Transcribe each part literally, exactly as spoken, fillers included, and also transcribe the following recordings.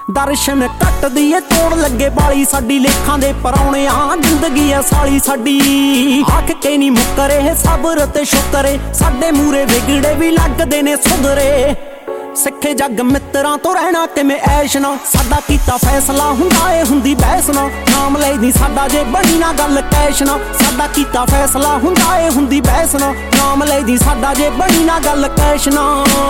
ਦਰਸ਼ਨ ਕੱਟਦੀ ਏ ਤੋੜ ਲੱਗੇ ਬਾਲੀ ਸਾਡੀ ਲੇਖਾਂ ਦੇ ਪਰੌਣਿਆਂ ਜ਼ਿੰਦਗੀ ਐ ਸਾਲੀ ਸਾਡੀ ਆਖ ਕੇ ਨਹੀਂ ਮੁੱਕਰੇ ਸਬਰ ਤੇ ਸ਼ੁਕਰੇ ਸਾਡੇ ਮੂਰੇ ਵਿਗੜੇ ਵੀ ਲੱਗਦੇ ਨੇ ਸੁਧਰੇ ਸਿੱਖੇ ਜੱਗ ਮਿੱਤਰਾਂ ਤੋਂ ਰਹਿਣਾ ਕਿਵੇਂ ਐਸ਼ ਨਾ ਸਾਡਾ ਕੀਤਾ ਫੈਸਲਾ ਹੁੰਦਾ ਏ ਹੁੰਦੀ ਬਹਿਸ ਨਾ ਨਾਮ ਲੈਦੀ ਸਾਡਾ ਜੇ ਬਣੀ ਨਾ ਗੱਲ ਕੈਸ਼ ਨਾ ਸਾਡਾ ਕੀਤਾ ਫੈਸਲਾ ਹੁੰਦਾ ਏ ਹੁੰਦੀ ਬਹਿਸ ਨਾ ਨਾਮ ਲੈਦੀ ਸਾਡਾ ਜੇ ਬਣੀ ਨਾ ਗੱਲ ਕੈਸ਼ ਨਾ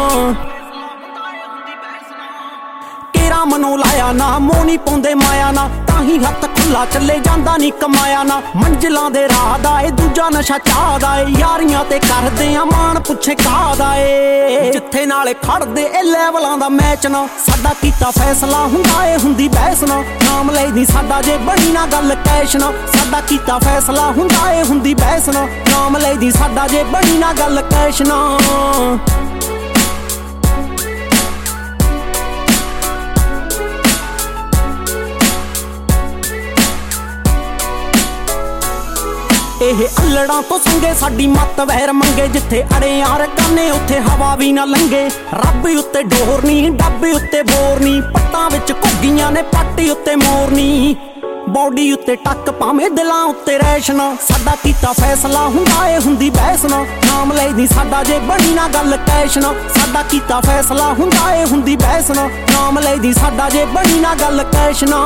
केरा मनो लाया ना मोह नहीं पाउंदे माया ना ताही हथ खुला चले जांदा नहीं कमाया ना मंजिलां दे राह दा ए दूजा नशा चाह दा ए यारियां ते करदे आ मान पुछे कादा ए जिथे नाले खड़दे ए लेवलां दा मैच ना साडा कीता फैसला हुंदा ए हुंदी बहस ना नाम लैदी साडा जे बनी ना गल कैश ना साडा कीता फैसला हुंदा ए हुंदी बहस ना नाम लैदी साडा जे बनी ना गल कैश ना ਇਹ ਅਲੜਾਂ ਤੋਂ ਸੰਗੇ ਸਾਡੀ ਮੱਤ ਵਹਿਰ ਮੰਗੇ ਜਿੱਥੇ ਅੜੇ ਯਾਰ ਕਾਨੇ ਉੱਥੇ ਹਵਾ ਵੀ ਨਾ ਲੰਗੇ ਰੱਬ ਉੱਤੇ ਡੋਰ ਨਹੀਂ ਡੱਬੇ ਉੱਤੇ ਬੋਰ ਨਹੀਂ ਪੱਟਾਂ ਵਿੱਚ ਘੁੱਗੀਆਂ ਨੇ ਪਾਟੀ ਉੱਤੇ ਮੋਰਨੀ ਬੌਡੀ ਉੱਤੇ ਟੱਕ ਭਾਵੇਂ ਦਿਲਾਂ ਉੱਤੇ ਰੈਸ਼ਨਾ ਸਾਡਾ ਕੀਤਾ ਫੈਸਲਾ ਹੁੰਦਾ ਏ ਹੁੰਦੀ ਬਹਿਸ ਨਾ ਨਾਮ ਲੈਦੀ ਸਾਡਾ ਜੇ ਬਣੀ ਨਾ ਗੱਲ ਕੈਸ਼ ਨਾ ਸਾਡਾ ਕੀਤਾ ਫੈਸਲਾ ਹੁੰਦਾ ਏ ਹੁੰਦੀ ਬਹਿਸ ਨਾ ਨਾਮ ਲੈਦੀ ਸਾਡਾ ਜੇ ਬਣੀ ਨਾ ਗੱਲ ਕੈਸ਼ ਨਾ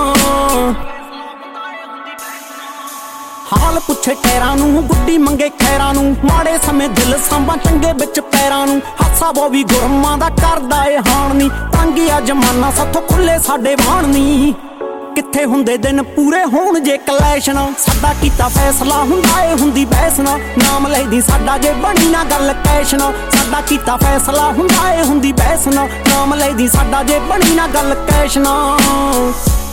हाल पुछे टैरां नूं गुड्डी मंगे खैरां नूं माड़े समय दिल सांभा चंगे बिच पैरां नूं हासा वो भी गुरमां दा करदा ए हाण नी तंगिया जमाना साथों खुले साडे वाण नी किथे हुंदे दिन पूरे होण जे कलैश ना साडा कीता फैसला हुंदा ए हुंदी बहस ना नाम लैदी साडा जे बनी ना गल कैश ना साडा कीता फैसला हुंदा ए हुंदी बहस ना नाम लैदी साडा जे बनी ना गल कैश ना।